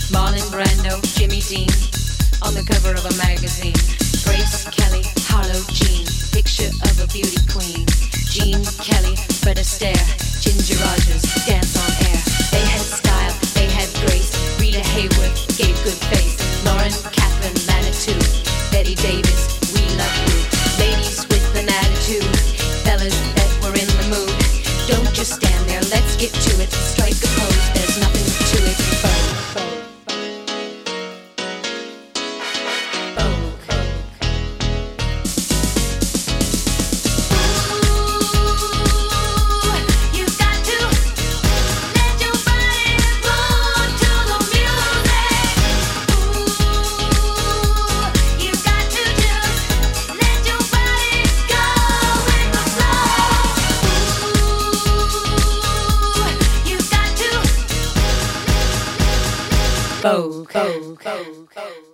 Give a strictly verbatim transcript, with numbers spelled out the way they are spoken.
Marlon Brando, Jimmy Dean, on the cover of a magazine. Grace Kelly, Harlow Jean, picture of a beauty queen. Gene Kelly, Fred Astaire, Ginger Rogers, dance on air. They had style, they had grace. Rita Hayworth gave good face. Lauren Catherine Manitou, Betty Davis, we love you. Ladies with an attitude, fellas that were in the mood. Don't just stand there, let's get to it. Strike a pose, there's nothing to it. Vogue, Vogue, Vogue, Vogue.